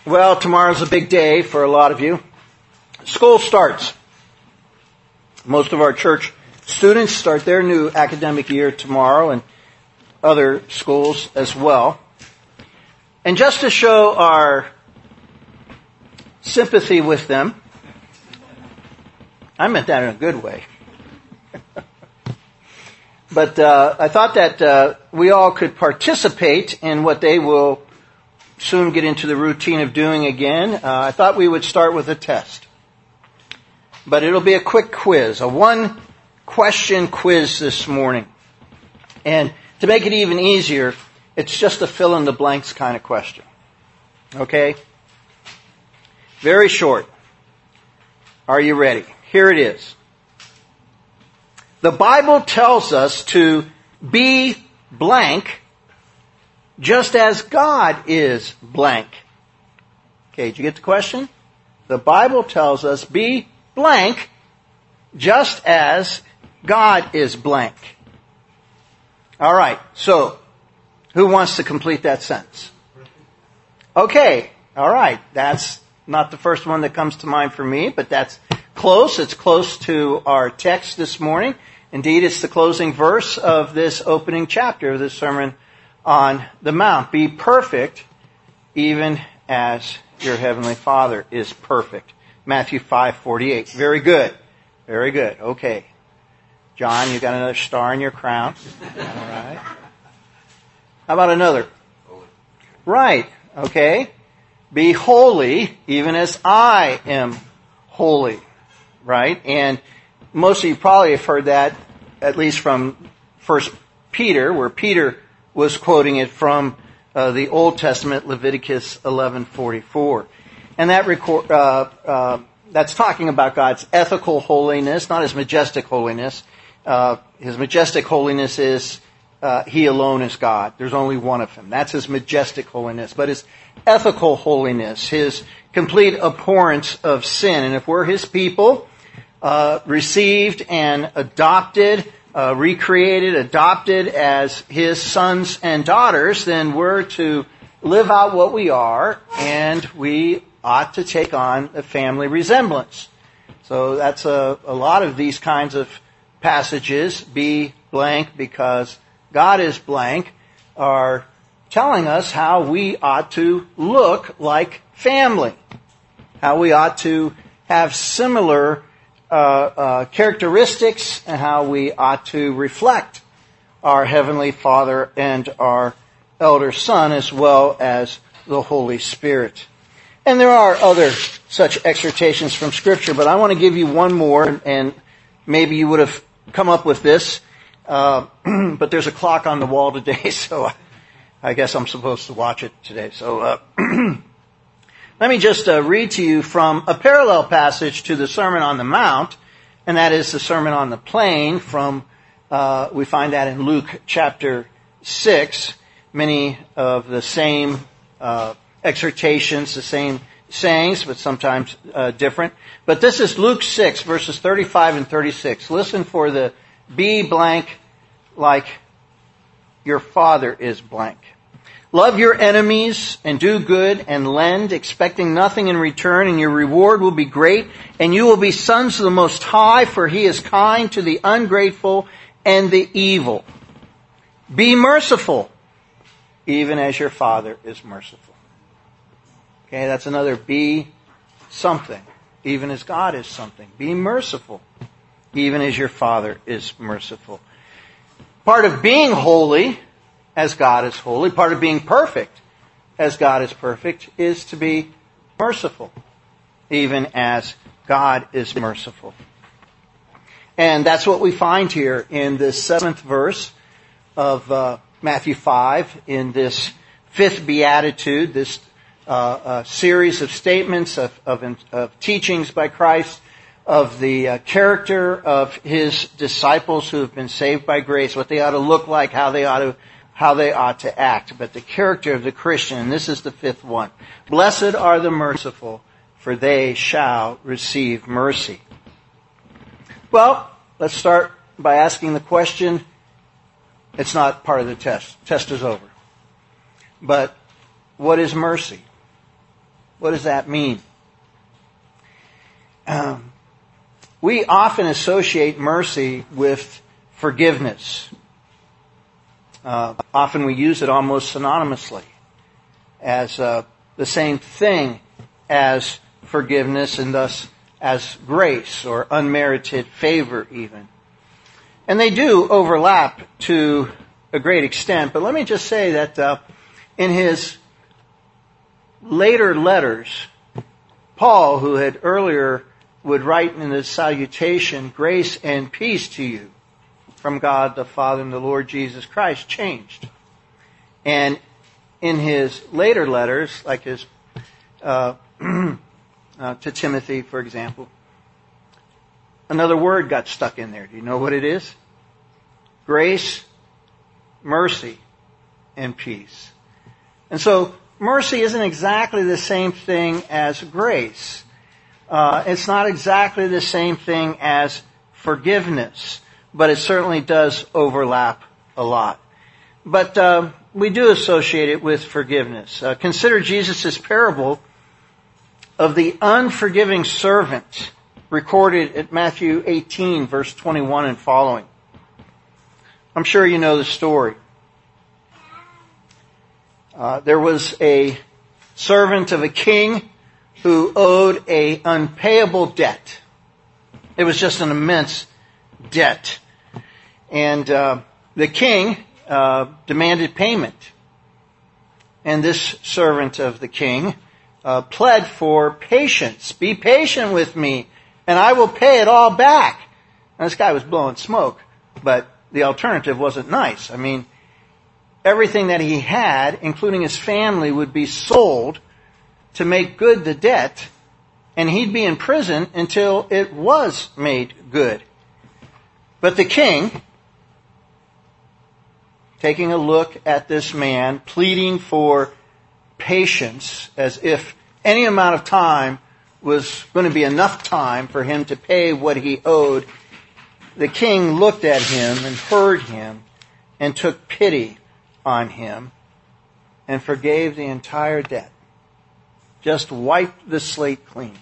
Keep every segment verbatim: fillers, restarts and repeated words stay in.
Well, tomorrow's a big day for a lot of you. School starts. Most of our church students start their new academic year tomorrow, and other schools as well. And just to show our sympathy with them, I meant that in a good way. But uh, I thought that uh, we all could participate in what they will soon get into the routine of doing again. Uh, I thought we would start with a test. But it'll be a quick quiz, a one-question quiz this morning. And to make it even easier, it's just a fill-in-the-blanks kind of question. Okay? Very short. Are you ready? Here it is. The Bible tells us to be blank just as God is blank. Okay, did you get the question? The Bible tells us be blank just as God is blank. All right, so who wants to complete that sentence? Okay, all right. That's not the first one that comes to mind for me, but that's close. It's close to our text this morning. Indeed, it's the closing verse of this opening chapter of this Sermon on the Mount. Be perfect, even as your heavenly Father is perfect. Matthew five forty-eight. Very good. Very good. Okay. John, you got another star in your crown. All right. How about another? Holy. Right. Okay. Be holy, even as I am holy. Right? And most of you probably have heard that, at least from First Peter, where Peter was quoting it from uh, the Old Testament, Leviticus eleven forty-four. And that record, uh, uh, that's talking about God's ethical holiness, not His majestic holiness. Uh, his majestic holiness is uh, He alone is God. There's only one of Him. That's His majestic holiness. But His ethical holiness, His complete abhorrence of sin. And if we're His people, uh, received and adopted, uh, recreated, adopted as His sons and daughters, then we're to live out what we are, and we ought to take on a family resemblance. So that's a, a lot of these kinds of passages, be blank because God is blank, are telling us how we ought to look like family, how we ought to have similar uh, uh, characteristics, and how we ought to reflect our Heavenly Father and our elder Son, as well as the Holy Spirit. And there are other such exhortations from Scripture, but I want to give you one more, and maybe you would have come up with this, uh, but there's a clock on the wall today, so I guess I'm supposed to watch it today. So uh, let me just uh, read to you from a parallel passage to the Sermon on the Mount, and that is the Sermon on the Plain. From uh, we find that in Luke chapter six. Many of the same uh, exhortations, the same sayings, but sometimes uh, different. But this is Luke six, verses thirty-five and thirty-six. Listen for the be blank like your Father is blank. Love your enemies and do good and lend, expecting nothing in return, and your reward will be great, and you will be sons of the Most High, for He is kind to the ungrateful and the evil. Be merciful, even as your Father is merciful. Okay, that's another be something, even as God is something. Be merciful, even as your Father is merciful. Part of being holy, as God is holy, part of being perfect, as God is perfect, is to be merciful, even as God is merciful. And that's what we find here in this seventh verse of uh, Matthew five, in this fifth beatitude, this uh, uh, series of statements, of, of, of teachings by Christ, of the uh, character of His disciples who have been saved by grace, what they ought to look like, how they ought to how they ought to act. But the character of the Christian, and this is the fifth one. Blessed are the merciful, for they shall receive mercy. Well, let's start by asking the question. It's not part of the test. Test is over. But what is mercy? What does that mean? Um, we often associate mercy with forgiveness. Uh, often we use it almost synonymously as uh, the same thing as forgiveness and thus as grace or unmerited favor even. And they do overlap to a great extent, but let me just say that uh, in his later letters, Paul, who had earlier would write in his salutation, grace and peace to you from God the Father and the Lord Jesus Christ, changed. And in his later letters, like his uh, uh, to Timothy, for example, another word got stuck in there. Do you know what it is? Grace, mercy, and peace. And so mercy isn't exactly the same thing as grace. Uh, it's not exactly the same thing as forgiveness, but it certainly does overlap a lot. But uh, we do associate it with forgiveness. Uh, consider Jesus' parable of the unforgiving servant recorded at Matthew eighteen, verse twenty-one and following. I'm sure you know the story. Uh, there was a servant of a king who owed a unpayable debt. It was just an immense debt. And uh, the king uh, demanded payment. And this servant of the king uh, pled for patience. Be patient with me, and I will pay it all back. And this guy was blowing smoke, but the alternative wasn't nice. I mean, everything that he had, including his family, would be sold to make good the debt, and he'd be in prison until it was made good. But the king, taking a look at this man, pleading for patience, as if any amount of time was going to be enough time for him to pay what he owed, the king looked at him and heard him and took pity on him and forgave the entire debt. Just wiped the slate clean.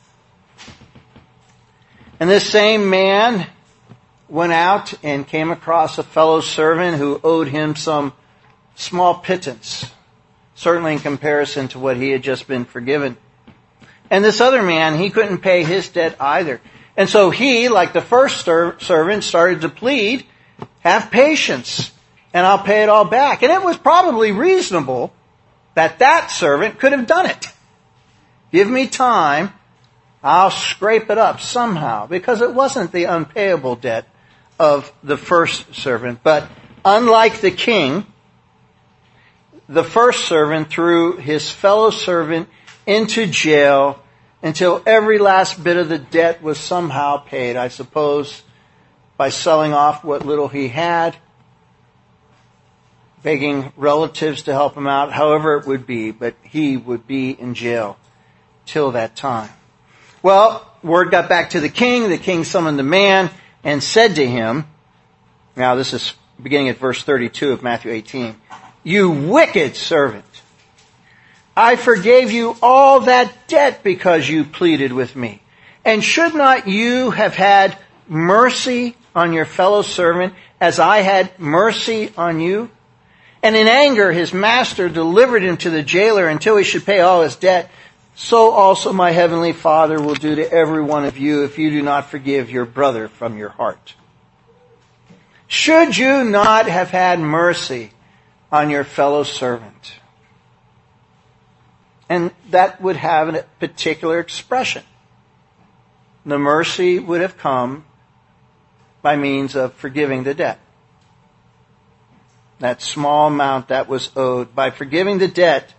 And this same man went out and came across a fellow servant who owed him some small pittance, certainly in comparison to what he had just been forgiven. And this other man, he couldn't pay his debt either. And so he, like the first ser- servant, started to plead, have patience, and I'll pay it all back. And it was probably reasonable that that servant could have done it. Give me time, I'll scrape it up somehow, because it wasn't the unpayable debt of the first servant. But unlike the king, the first servant threw his fellow servant into jail until every last bit of the debt was somehow paid. I suppose by selling off what little he had, begging relatives to help him out, however it would be, but he would be in jail till that time. Well, word got back to the king. The king summoned the man and said to him, now this is beginning at verse thirty-two of Matthew eighteen, you wicked servant, I forgave you all that debt because you pleaded with me. And should not you have had mercy on your fellow servant as I had mercy on you? And in anger his master delivered him to the jailer until he should pay all his debt. So also my heavenly Father will do to every one of you if you do not forgive your brother from your heart. Should you not have had mercy on your fellow servant? And that would have a particular expression. The mercy would have come by means of forgiving the debt. That small amount that was owed. By forgiving the debt,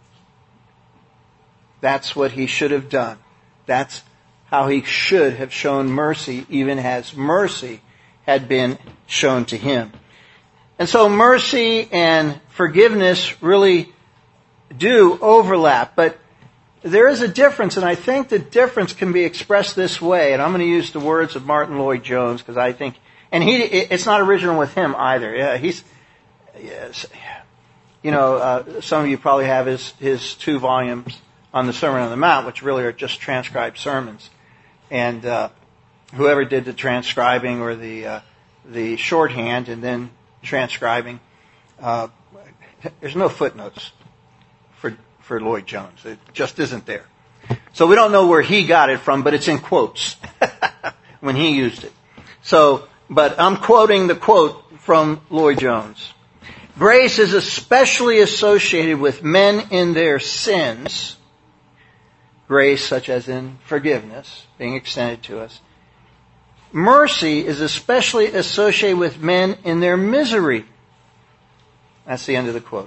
that's what he should have done. That's how he should have shown mercy, even as mercy had been shown to him. And so mercy and forgiveness really do overlap, but there is a difference, and I think the difference can be expressed this way, and I'm going to use the words of Martin Lloyd-Jones, because I think, and he, it's not original with him either. Yeah, he's, yes, you know, uh, some of you probably have his, his two volumes on the Sermon on the Mount, which really are just transcribed sermons. And uh, whoever did the transcribing or the uh, the shorthand and then transcribing, uh, there's no footnotes for for Lloyd Jones. It just isn't there. So we don't know where he got it from, but it's in quotes when he used it. So, but I'm quoting the quote from Lloyd Jones. Grace is especially associated with men in their sins. Grace, such as in forgiveness, being extended to us. Mercy is especially associated with men in their misery. That's the end of the quote.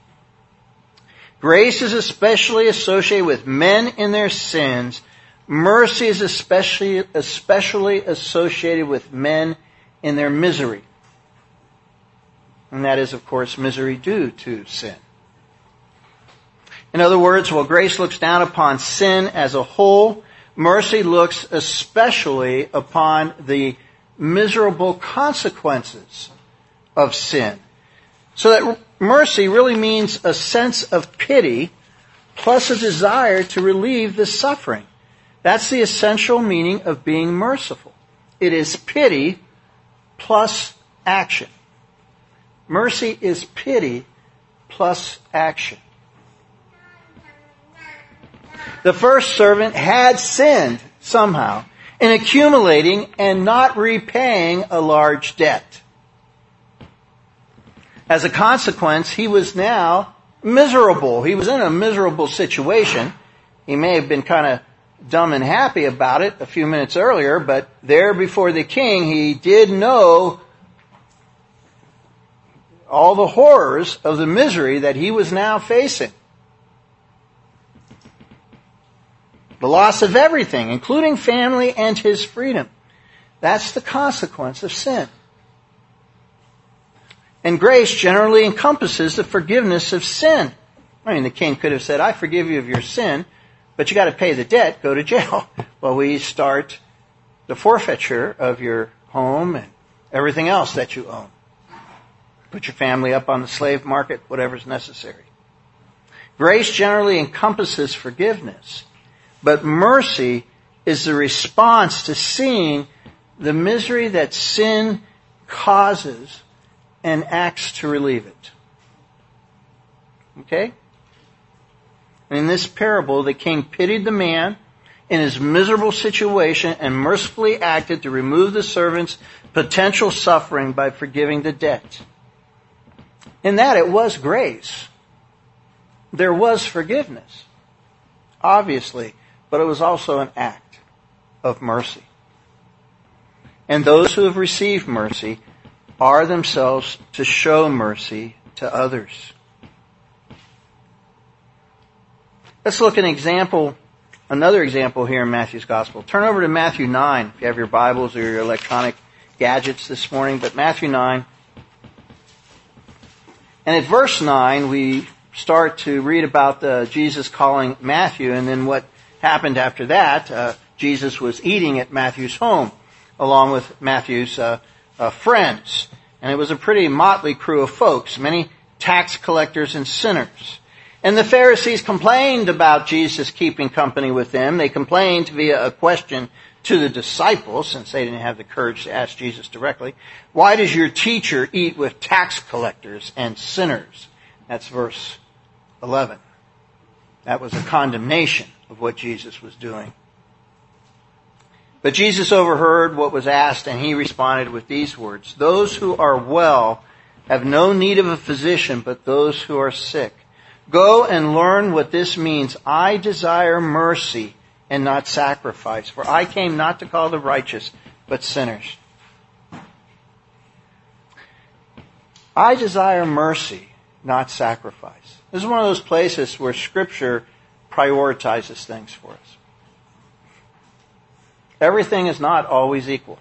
Grace is especially associated with men in their sins. Mercy is especially, especially associated with men in their misery. And that is, of course, misery due to sin. In other words, while grace looks down upon sin as a whole, mercy looks especially upon the miserable consequences of sin. So that mercy really means a sense of pity plus a desire to relieve the suffering. That's the essential meaning of being merciful. It is pity plus action. Mercy is pity plus action. The first servant had sinned somehow in accumulating and not repaying a large debt. As a consequence, he was now miserable. He was in a miserable situation. He may have been kind of dumb and happy about it a few minutes earlier, but there before the king, he did know all the horrors of the misery that he was now facing. The loss of everything, including family and his freedom. That's the consequence of sin. And grace generally encompasses the forgiveness of sin. I mean, the king could have said, I forgive you of your sin, but you got to pay the debt, go to jail. Well, we start the forfeiture of your home and everything else that you own. Put your family up on the slave market, whatever's necessary. Grace generally encompasses forgiveness, but mercy is the response to seeing the misery that sin causes and acts to relieve it. Okay? In this parable, the king pitied the man in his miserable situation and mercifully acted to remove the servant's potential suffering by forgiving the debt. In that, it was grace. There was forgiveness, obviously, but it was also an act of mercy. And those who have received mercy are themselves to show mercy to others. Let's look at an example, another example here in Matthew's Gospel. Turn over to Matthew nine, if you have your Bibles or your electronic gadgets this morning, but Matthew nine. And at verse nine, we start to read about uh, Jesus calling Matthew, and then what happened after that. Uh, Jesus was eating at Matthew's home, along with Matthew's uh, uh, friends. And it was a pretty motley crew of folks, many tax collectors and sinners. And the Pharisees complained about Jesus keeping company with them. They complained via a question to the disciples, since they didn't have the courage to ask Jesus directly. Why does your teacher eat with tax collectors and sinners? That's verse eleven. That was a condemnation of what Jesus was doing. But Jesus overheard what was asked, and he responded with these words. Those who are well have no need of a physician, but those who are sick. Go and learn what this means. I desire mercy and not sacrifice, for I came not to call the righteous, but sinners. I desire mercy, not sacrifice. This is one of those places where Scripture prioritizes things for us. Everything is not always equal.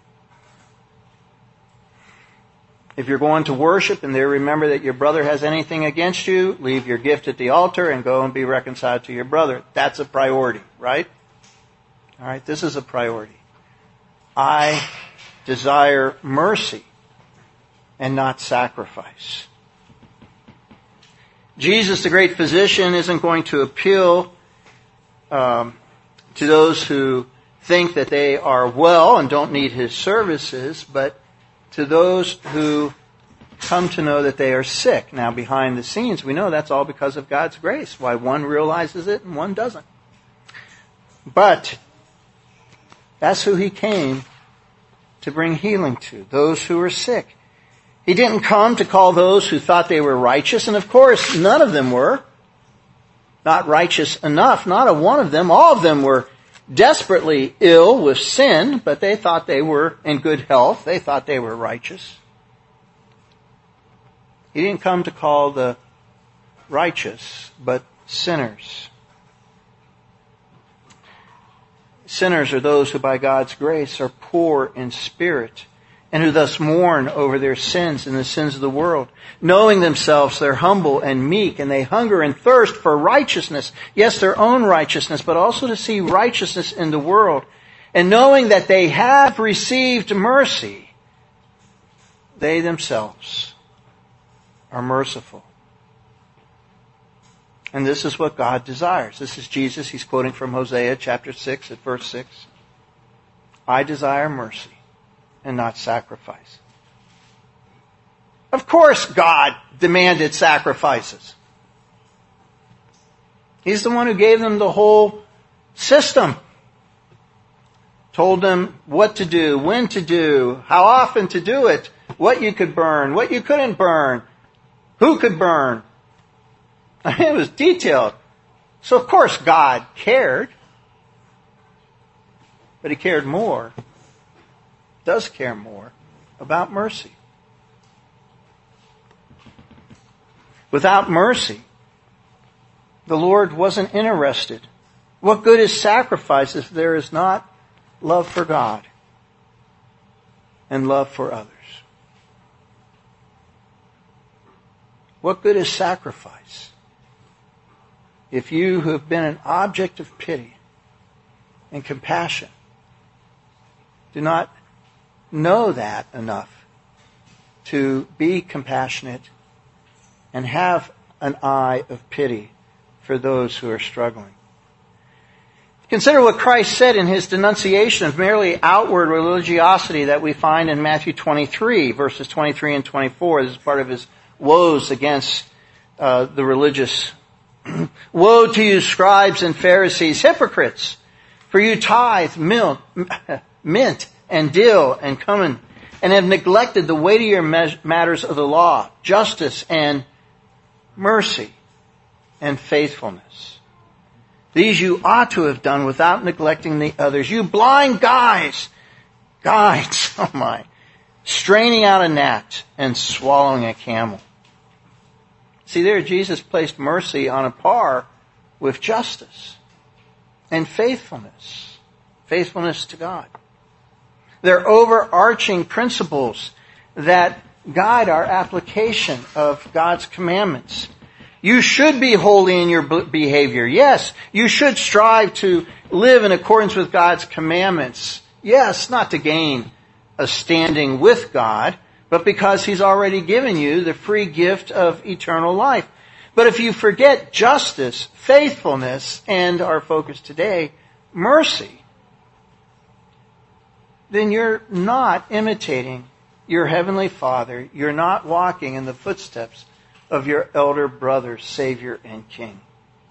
If you're going to worship and there remember that your brother has anything against you, leave your gift at the altar and go and be reconciled to your brother. That's a priority, right? All right, this is a priority. I desire mercy and not sacrifice. Jesus, the great physician, isn't going to appeal um, to those who think that they are well and don't need his services, but to those who come to know that they are sick. Now, behind the scenes, we know that's all because of God's grace, why one realizes it and one doesn't. But that's who he came to bring healing to, those who are sick. He didn't come to call those who thought they were righteous, and of course, none of them were. Not righteous enough, not a one of them. All of them were desperately ill with sin, but they thought they were in good health. They thought they were righteous. He didn't come to call the righteous, but sinners. Sinners are those who by God's grace are poor in spirit and who thus mourn over their sins and the sins of the world. Knowing themselves, they're humble and meek, and they hunger and thirst for righteousness. Yes, their own righteousness, but also to see righteousness in the world. And knowing that they have received mercy, they themselves are merciful. And this is what God desires. This is Jesus. He's quoting from Hosea chapter six at verse six. I desire mercy and not sacrifice. Of course God demanded sacrifices. He's the one who gave them the whole system. Told them what to do, when to do, how often to do it, what you could burn, what you couldn't burn, who could burn. I mean, it was detailed. So of course God cared. But he cared more, does care more, about mercy. Without mercy, the Lord wasn't interested. What good is sacrifice if there is not love for God and love for others? What good is sacrifice if you who have been an object of pity and compassion do not know that enough to be compassionate and have an eye of pity for those who are struggling? Consider what Christ said in his denunciation of merely outward religiosity that we find in Matthew twenty-three, verses twenty-three and twenty-four. This is part of his woes against uh, the religious. Woe to you, scribes and Pharisees, hypocrites! For you tithe milk, mint and dill and cumin, and have neglected the weightier matters of the law, justice and mercy and faithfulness. These you ought to have done without neglecting the others. You blind guys, guides, oh my, straining out a gnat and swallowing a camel. See, there Jesus placed mercy on a par with justice and faithfulness. Faithfulness to God. They're overarching principles that guide our application of God's commandments. You should be holy in your behavior. Yes, you should strive to live in accordance with God's commandments. Yes, not to gain a standing with God, but because he's already given you the free gift of eternal life. But if you forget justice, faithfulness, and our focus today, mercy, then you're not imitating your Heavenly Father. You're not walking in the footsteps of your elder brother, Savior, and King.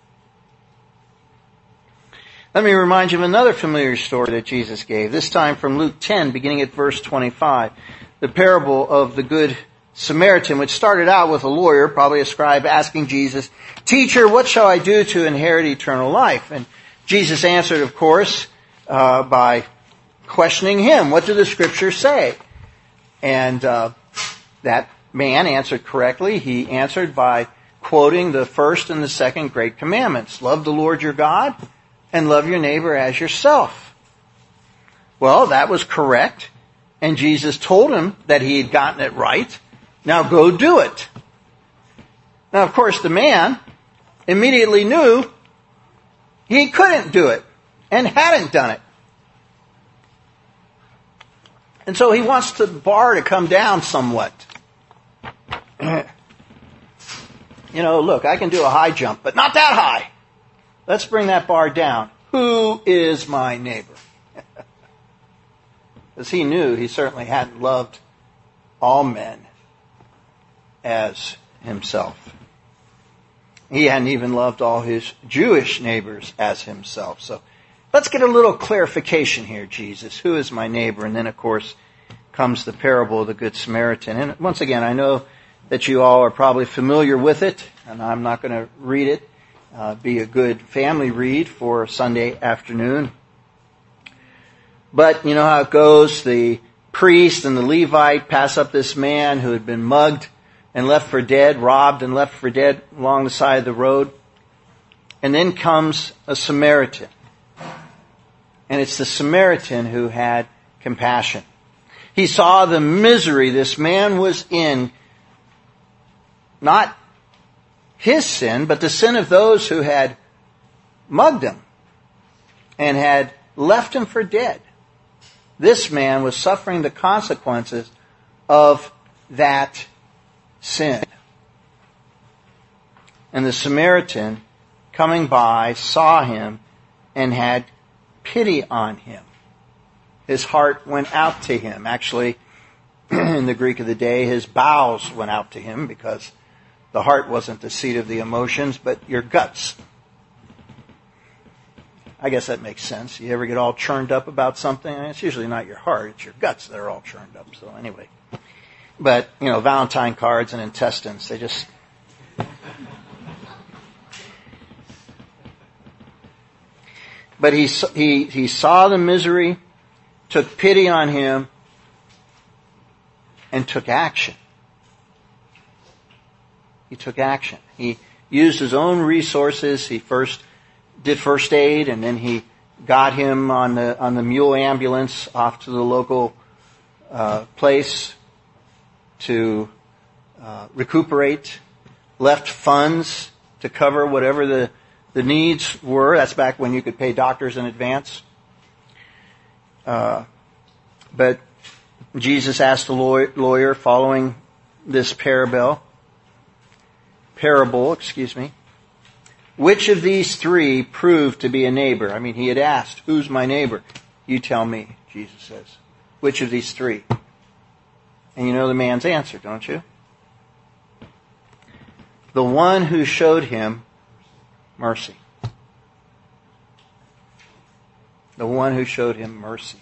Let me remind you of another familiar story that Jesus gave, this time from Luke ten, beginning at verse twenty-five. The parable of the Good Samaritan, which started out with a lawyer, probably a scribe, asking Jesus, "Teacher, what shall I do to inherit eternal life?" And Jesus answered, of course, uh, by questioning him. What do the Scriptures say? And uh, that man answered correctly. He answered by quoting the first and the second great commandments. Love the Lord your God and love your neighbor as yourself. Well, that was correct. And Jesus told him that he had gotten it right. Now go do it. Now, of course, the man immediately knew he couldn't do it and hadn't done it. And so he wants the bar to come down somewhat. You know, look, I can do a high jump, but not that high. let's bring that bar down. Who is my neighbor? As he knew, he certainly hadn't loved all men as himself. He hadn't even loved all his Jewish neighbors as himself. So let's get a little clarification here, Jesus. Who is my neighbor? And then, of course, comes the parable of the Good Samaritan. And once again, I know that you all are probably familiar with it, and I'm not going to read it. Uh, be a good family read for Sunday afternoon. But you know how it goes. The priest and the Levite pass up this man who had been mugged and left for dead, robbed and left for dead along the side of the road. And then comes a Samaritan. And it's the Samaritan who had compassion. He saw the misery this man was in, not his sin, but the sin of those who had mugged him and had left him for dead. This man was suffering the consequences of that sin. And the Samaritan, coming by, saw him and had pity on him. His heart went out to him. Actually, in the Greek of the day, his bowels went out to him, because the heart wasn't the seat of the emotions, but your guts. I guess that makes sense. You ever get all churned up about something? It's usually not your heart, it's your guts that are all churned up. So anyway. But, you know, Valentine cards and intestines, they just... But he, he, he saw the misery, took pity on him, and took action. He took action. He used his own resources. He first did first aid, and then he got him on the on the mule ambulance off to the local uh, place to uh, recuperate. Left funds to cover whatever the the needs were. That's back when you could pay doctors in advance. Uh, but Jesus asked the lawyer following this parable. Parable, excuse me. Which of these three proved to be a neighbor? I mean, he had asked, who's my neighbor? You tell me, Jesus says. Which of these three? And you know the man's answer, don't you? The one who showed him mercy. The one who showed him mercy.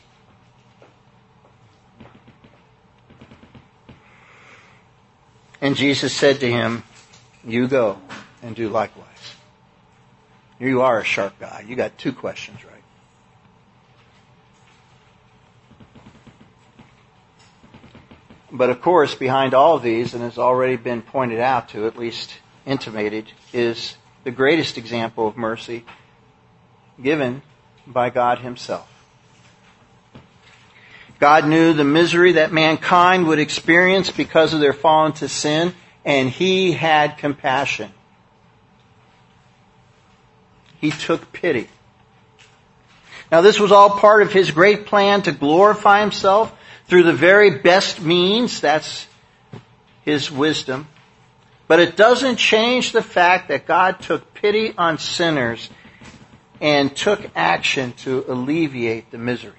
And Jesus said to him, you go and do likewise. You are a sharp guy. You got two questions right. But of course, behind all of these, and has already been pointed out to, at least intimated, is the greatest example of mercy given by God himself. God knew the misery that mankind would experience because of their fall into sin, and he had compassion. He took pity. Now, this was all part of his great plan to glorify himself through the very best means. That's his wisdom. But it doesn't change the fact that God took pity on sinners and took action to alleviate the misery.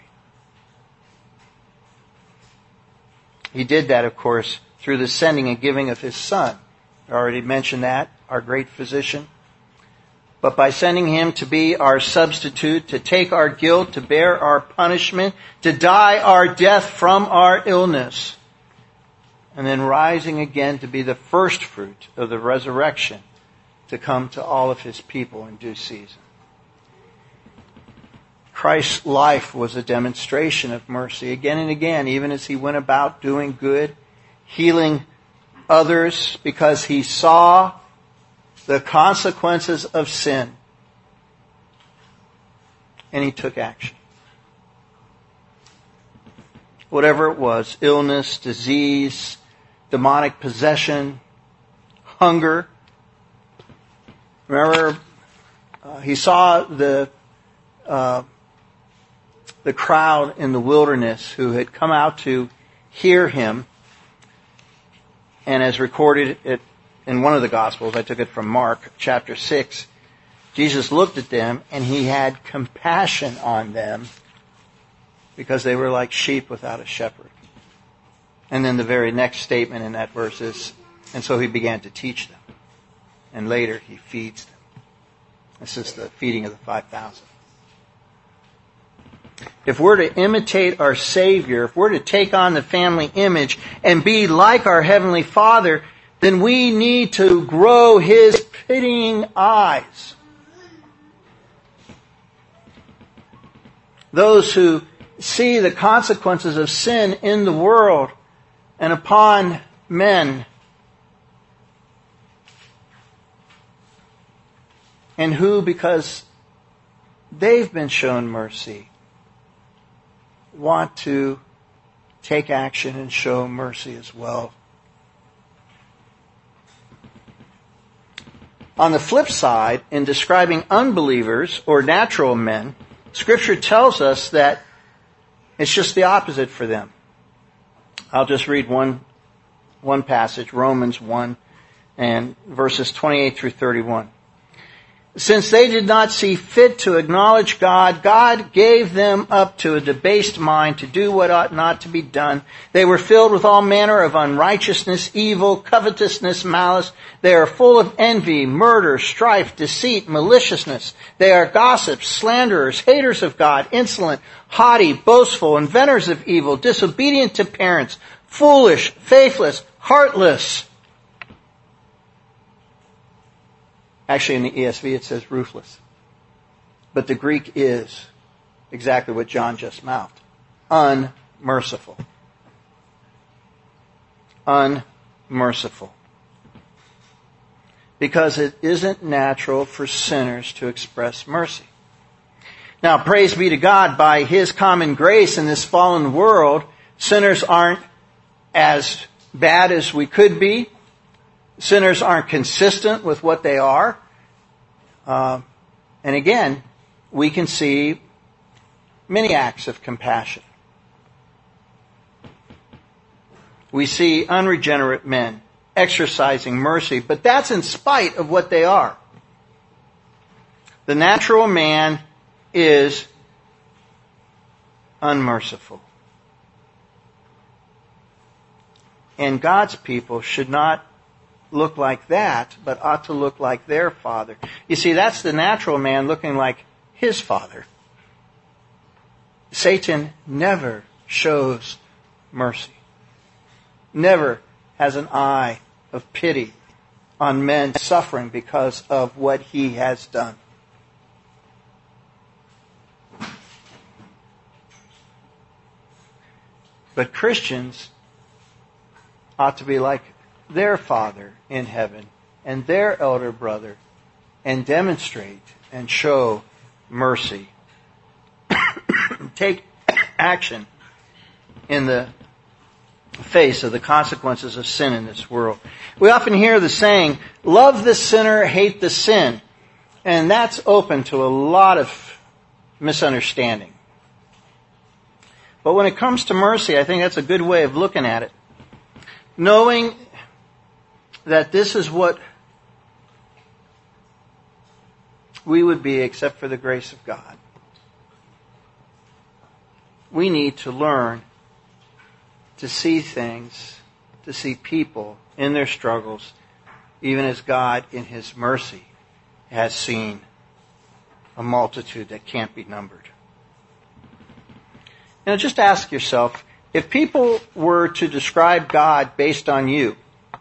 He did that, of course, through the sending and giving of his Son. I already mentioned that, our great physician. But by sending him to be our substitute, to take our guilt, to bear our punishment, to die our death from our illness, and then rising again to be the first fruit of the resurrection, to come to all of his people in due season. Christ's life was a demonstration of mercy again and again, even as he went about doing good, healing others, because he saw the consequences of sin. And he took action. Whatever it was, illness, disease, demonic possession, hunger. Remember, uh, he saw the uh, the crowd in the wilderness who had come out to hear him. And as recorded it in one of the Gospels, I took it from Mark chapter six, Jesus looked at them and he had compassion on them because they were like sheep without a shepherd. And then the very next statement in that verse is, and so he began to teach them. And later he feeds them. This is the feeding of the five thousand. If we're to imitate our Savior, if we're to take on the family image and be like our Heavenly Father, then we need to grow His pitying eyes. Those who see the consequences of sin in the world and upon men, and who, because they've been shown mercy, want to take action and show mercy as well. On the flip side, in describing unbelievers or natural men, Scripture tells us that it's just the opposite for them. I'll just read one, one passage, Romans one, and verses twenty-eight through thirty-one. Since they did not see fit to acknowledge God, God gave them up to a debased mind to do what ought not to be done. They were filled with all manner of unrighteousness, evil, covetousness, malice. They are full of envy, murder, strife, deceit, maliciousness. They are gossips, slanderers, haters of God, insolent, haughty, boastful, inventors of evil, disobedient to parents, foolish, faithless, heartless. Actually, in the E S V it says ruthless. But the Greek is exactly what John just mouthed. Unmerciful. Unmerciful. Because it isn't natural for sinners to express mercy. Now, praise be to God, by His common grace in this fallen world, sinners aren't as bad as we could be. Sinners aren't consistent with what they are. Uh, and again, we can see many acts of compassion. We see unregenerate men exercising mercy, but that's in spite of what they are. The natural man is unmerciful. And God's people should not look like that, but ought to look like their Father. You see, that's the natural man looking like his Father. Satan never shows mercy. Never has an eye of pity on men suffering because of what he has done. But Christians ought to be like their Father in heaven and their elder brother and demonstrate and show mercy. Take action in the face of the consequences of sin in this world. We often hear the saying, love the sinner, hate the sin. And that's open to a lot of misunderstanding. But when it comes to mercy, I think that's a good way of looking at it. Knowing that this is what we would be except for the grace of God. We need to learn to see things, to see people in their struggles, even as God in His mercy has seen a multitude that can't be numbered. Now just ask yourself, if people were to describe God based on you,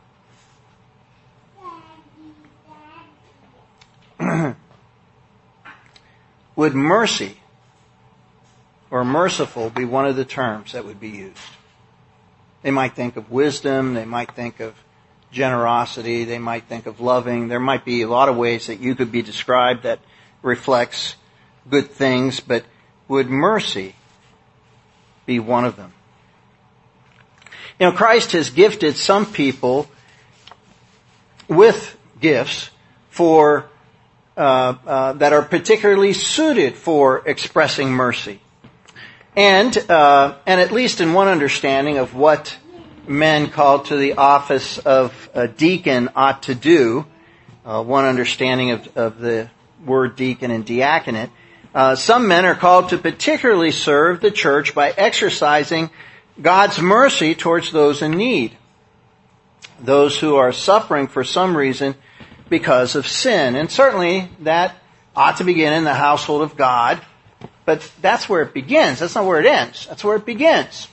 would mercy or merciful be one of the terms that would be used? They might think of wisdom, they might think of generosity, they might think of loving. There might be a lot of ways that you could be described that reflects good things, but would mercy be one of them? You know, Christ has gifted some people with gifts for uh, uh, that are particularly suited for expressing mercy. And uh, and at least in one understanding of what men called to the office of a deacon ought to do, uh, one understanding of, of the word deacon and diaconate. Uh, some men are called to particularly serve the church by exercising God's mercy towards those in need, those who are suffering for some reason because of sin. And certainly that ought to begin in the household of God, but that's where it begins. That's not where it ends. That's where it begins.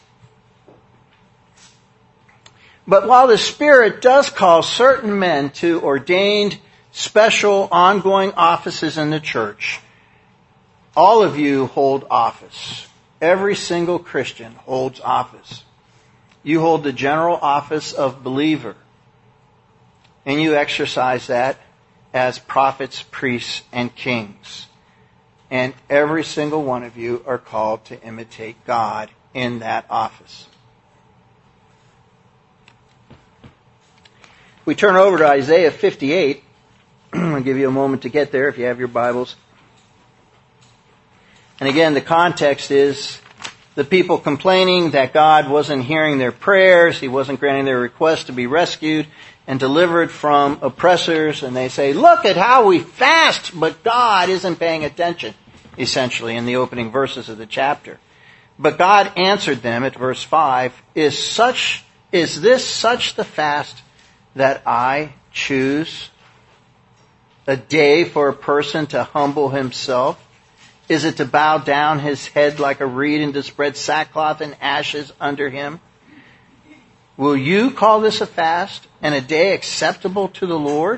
But while the Spirit does call certain men to ordained, special, ongoing offices in the church, all of you hold office. Every single Christian holds office. You hold the general office of believer, and you exercise that as prophets, priests, and kings. And every single one of you are called to imitate God in that office. We turn over to Isaiah fifty-eight. I'll give you a moment to get there if you have your Bibles. And again, the context is the people complaining that God wasn't hearing their prayers, He wasn't granting their request to be rescued and delivered from oppressors. And they say, look at how we fast, but God isn't paying attention, essentially, in the opening verses of the chapter. But God answered them at verse five, Is such, is this such the fast that I choose? A day for a person to humble himself? Is it to bow down his head like a reed and to spread sackcloth and ashes under him? Will you call this a fast and a day acceptable to the Lord?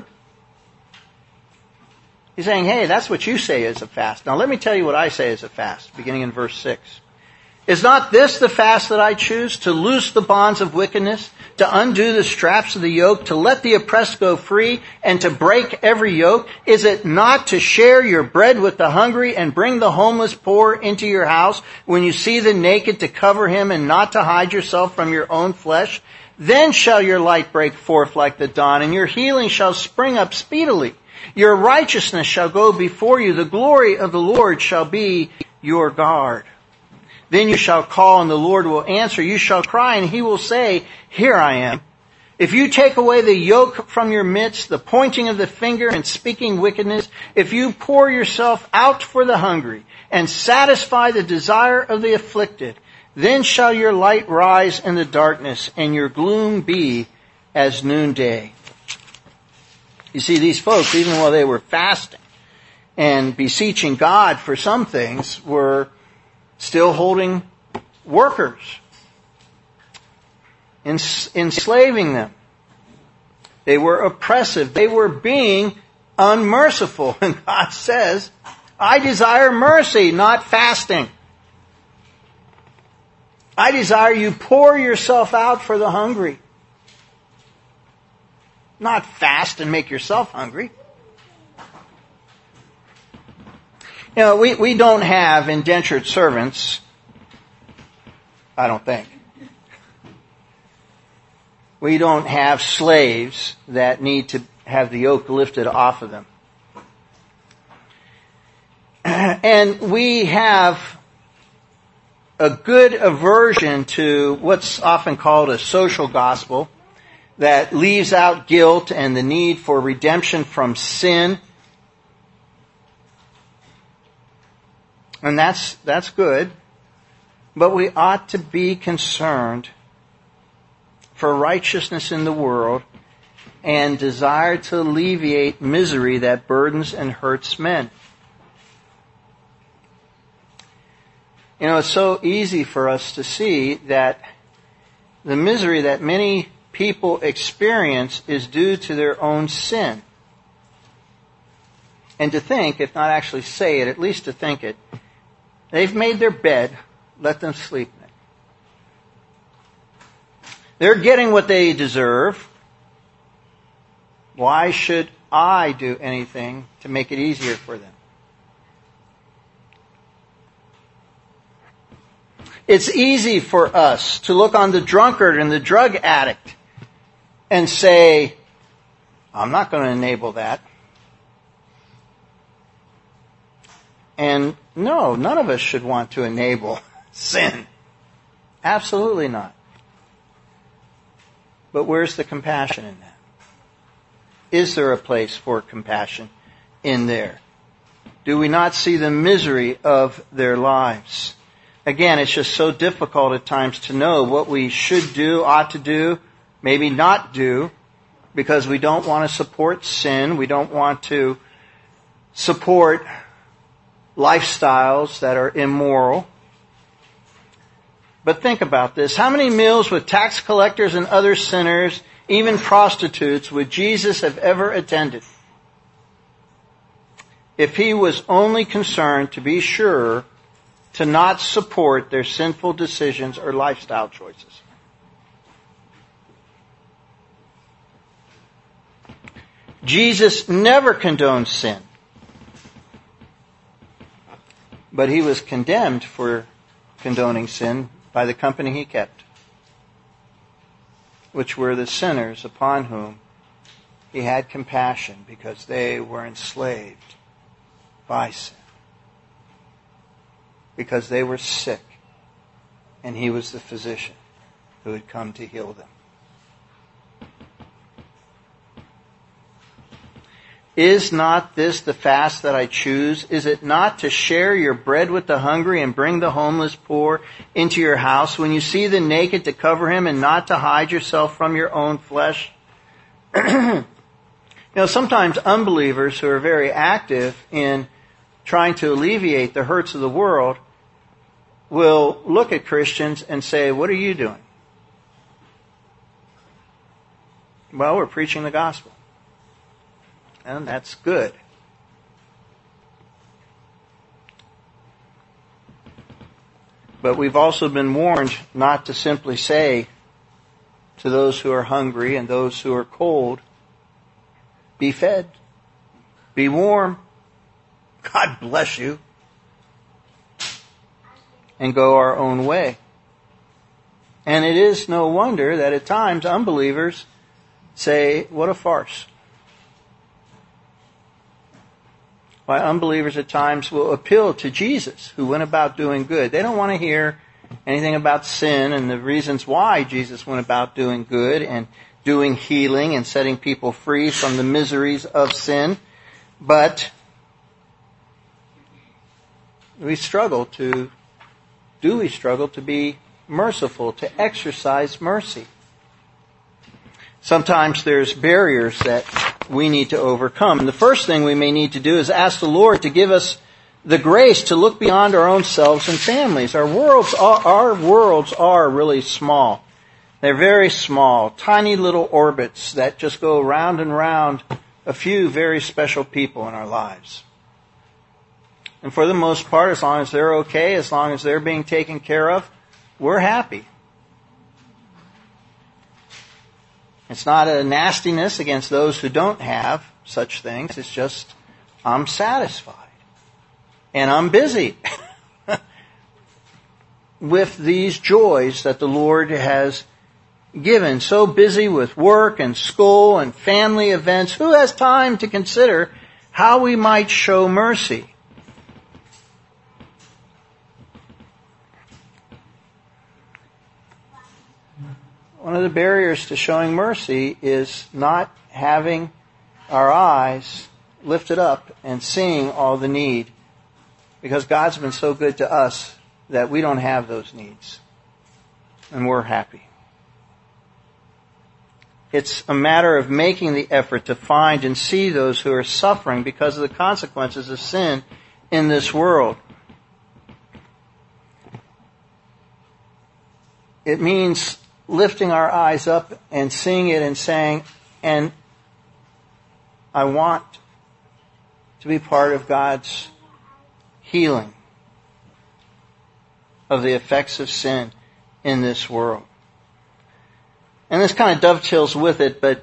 He's saying, hey, that's what you say is a fast. Now let me tell you what I say is a fast, beginning in verse six. Is not this the fast that I choose? To loose the bonds of wickedness, to undo the straps of the yoke, to let the oppressed go free, and to break every yoke? Is it not to share your bread with the hungry and bring the homeless poor into your house? When you see the naked, to cover him and not to hide yourself from your own flesh? Then shall your light break forth like the dawn, and your healing shall spring up speedily. Your righteousness shall go before you. The glory of the Lord shall be your guard. Then you shall call, and the Lord will answer. You shall cry, and He will say, Here I am. If you take away the yoke from your midst, the pointing of the finger and speaking wickedness, if you pour yourself out for the hungry and satisfy the desire of the afflicted, then shall your light rise in the darkness and your gloom be as noonday. You see, these folks, even while they were fasting and beseeching God for some things, were still holding workers, enslaving them. They were oppressive. They were being unmerciful. And God says, I desire mercy, not fasting. I desire you pour yourself out for the hungry. Not fast and make yourself hungry. You know, we, we don't have indentured servants. I don't think. We don't have slaves that need to have the yoke lifted off of them. And we have a good aversion to what's often called a social gospel that leaves out guilt and the need for redemption from sin. And that's, that's good. But we ought to be concerned for righteousness in the world and desire to alleviate misery that burdens and hurts men. You know, it's so easy for us to see that the misery that many people experience is due to their own sin. And to think, if not actually say it, at least to think it, they've made their bed, let them sleep in it. They're getting what they deserve. Why should I do anything to make it easier for them? It's easy for us to look on the drunkard and the drug addict and say, I'm not going to enable that. And no, none of us should want to enable sin. Absolutely not. But where's the compassion in that? Is there a place for compassion in there? Do we not see the misery of their lives? Again, it's just so difficult at times to know what we should do, ought to do, maybe not do, because we don't want to support sin. We don't want to support lifestyles that are immoral. But think about this. How many meals with tax collectors and other sinners, even prostitutes, would Jesus have ever attended if he was only concerned to be sure to not support their sinful decisions or lifestyle choices? Jesus never condoned sin, but he was condemned for condoning sin by the company he kept, which were the sinners upon whom he had compassion because they were enslaved by sin, because they were sick, and he was the physician who had come to heal them. Is not this the fast that I choose? Is it not to share your bread with the hungry and bring the homeless poor into your house? When you see the naked, to cover him and not to hide yourself from your own flesh? You know, sometimes unbelievers who are very active in trying to alleviate the hurts of the world will look at Christians and say, what are you doing? Well, we're preaching the gospel. And that's good. But we've also been warned not to simply say to those who are hungry and those who are cold, be fed, be warm, God bless you, and go our own way. And it is no wonder that at times unbelievers say, what a farce. Why unbelievers at times will appeal to Jesus, who went about doing good. They don't want to hear anything about sin and the reasons why Jesus went about doing good and doing healing and setting people free from the miseries of sin. But we struggle to, do we struggle to be merciful, to exercise mercy? Sometimes there's barriers that we need to overcome. And the first thing we may need to do is ask the Lord to give us the grace to look beyond our own selves and families. Our worlds are, our worlds are really small. They're very small, tiny little orbits that just go round and round a few very special people in our lives. And for the most part, as long as they're okay, as long as they're being taken care of, we're happy. It's not a nastiness against those who don't have such things. It's just, I'm satisfied. And I'm busy with these joys that the Lord has given. So busy with work and school and family events. Who has time to consider how we might show mercy? One of the barriers to showing mercy is not having our eyes lifted up and seeing all the need, because God's been so good to us that we don't have those needs, and we're happy. It's a matter of making the effort to find and see those who are suffering because of the consequences of sin in this world. It means lifting our eyes up and seeing it and saying, and I want to be part of God's healing of the effects of sin in this world. And this kind of dovetails with it, but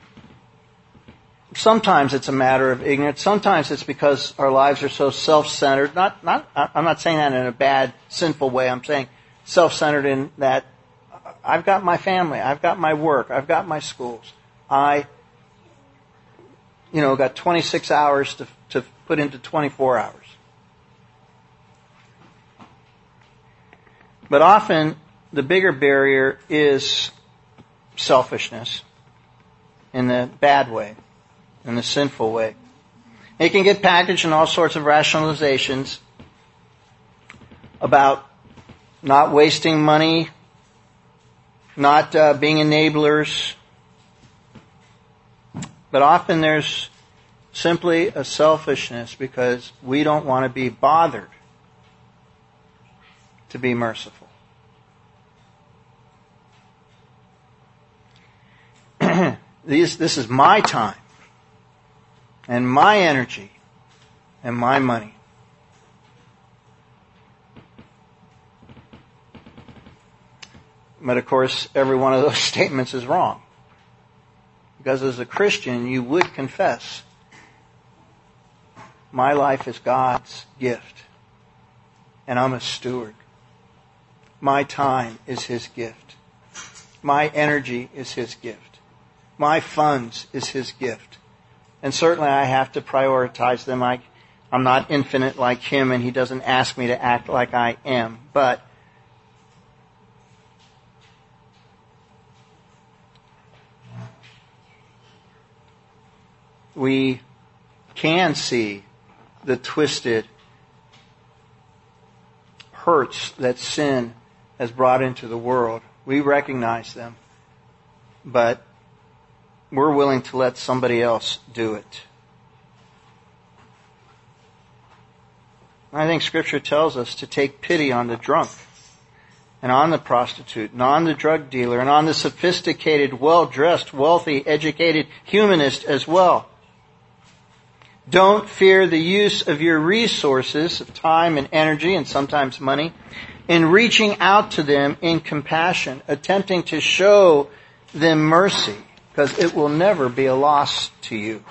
sometimes it's a matter of ignorance. Sometimes it's because our lives are so self-centered. Not, not, I'm not saying that in a bad, sinful way. I'm saying self-centered in that I've got my family, I've got my work, I've got my schools. I, you know, got twenty-six hours to, to put into twenty-four hours. But often the bigger barrier is selfishness in the bad way, in the sinful way. It can get packaged in all sorts of rationalizations about not wasting money, not uh, being enablers. But often there's simply a selfishness because we don't want to be bothered to be merciful. These, this is my time and my energy and my money. But of course, every one of those statements is wrong. Because as a Christian, you would confess, my life is God's gift, and I'm a steward. My time is His gift. My energy is His gift. My funds is His gift. And certainly I have to prioritize them. I, I'm not infinite like Him, and He doesn't ask me to act like I am. But we can see the twisted hurts that sin has brought into the world. We recognize them, but we're willing to let somebody else do it. I think Scripture tells us to take pity on the drunk, and on the prostitute, and on the drug dealer, and on the sophisticated, well-dressed, wealthy, educated humanist as well. Don't fear the use of your resources of time and energy and sometimes money in reaching out to them in compassion, attempting to show them mercy, because it will never be a loss to you.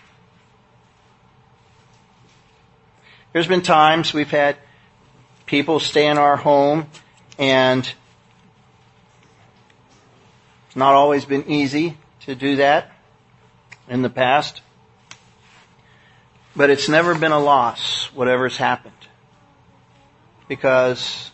There's been times we've had people stay in our home, and it's not always been easy to do that in the past. But it's never been a loss, whatever's happened. Because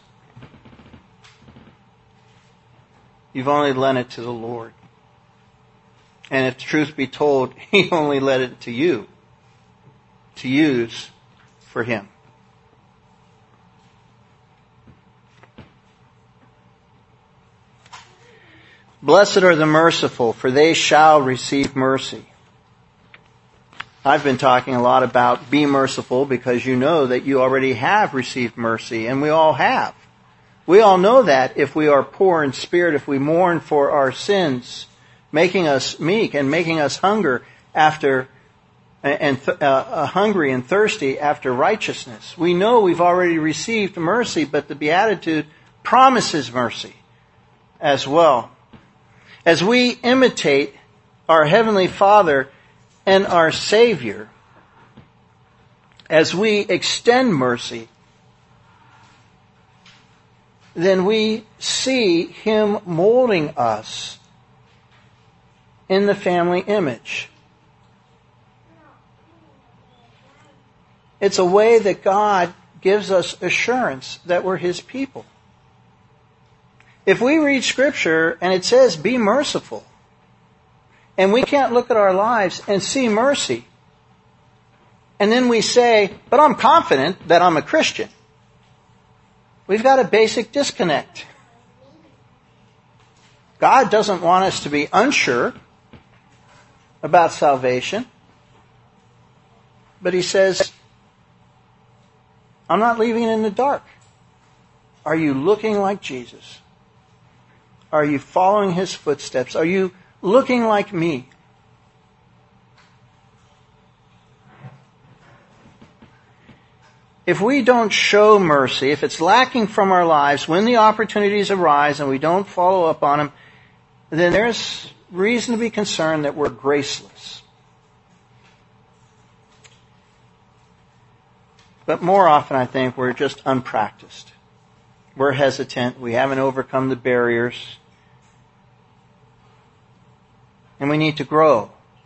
you've only lent it to the Lord. And if the truth be told, He only lent it to you to use for Him. Blessed are the merciful, for they shall receive mercy. I've been talking a lot about be merciful because you know that you already have received mercy, and we all have. We all know that if we are poor in spirit, if we mourn for our sins, making us meek and making us hunger after and uh, hungry and thirsty after righteousness. We know we've already received mercy, but the Beatitude promises mercy as well. As we imitate our Heavenly Father and our Savior, as we extend mercy, then we see Him molding us in the family image. It's a way that God gives us assurance that we're His people. If we read Scripture and it says, be merciful, and we can't look at our lives and see mercy, and then we say, but I'm confident that I'm a Christian, we've got a basic disconnect. God doesn't want us to be unsure about salvation, but He says, I'm not leaving it in the dark. Are you looking like Jesus? Are you following His footsteps? Are you looking like me? If we don't show mercy, if it's lacking from our lives, when the opportunities arise and we don't follow up on them, then there's reason to be concerned that we're graceless. But more often, I think, we're just unpracticed. We're hesitant. We haven't overcome the barriers. And we need to grow.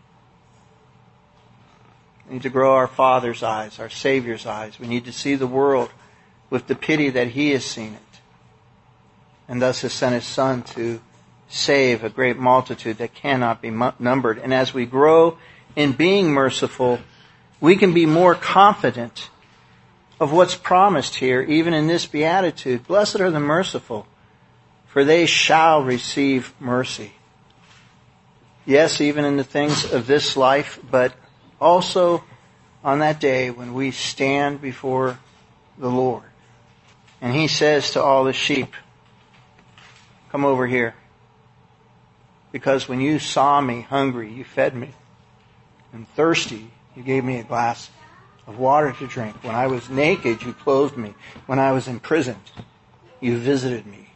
We need to grow our Father's eyes, our Savior's eyes. We need to see the world with the pity that He has seen it. And thus has sent His Son to save a great multitude that cannot be numbered. And as we grow in being merciful, we can be more confident of what's promised here, even in this beatitude. Blessed are the merciful, for they shall receive mercy. Yes, even in the things of this life, but also on that day when we stand before the Lord. And He says to all the sheep, come over here. Because when you saw me hungry, you fed me. And thirsty, you gave me a glass of water to drink. When I was naked, you clothed me. When I was imprisoned, you visited me.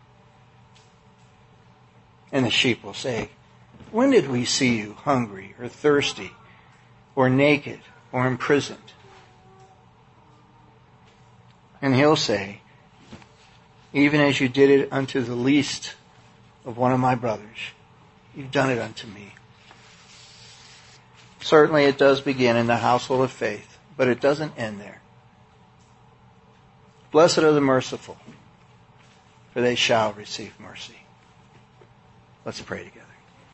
And the sheep will say, when did we see you hungry or thirsty or naked or imprisoned? And He'll say, even as you did it unto the least of one of my brothers, you've done it unto me. Certainly it does begin in the household of faith, but it doesn't end there. Blessed are the merciful, for they shall receive mercy. Let's pray together.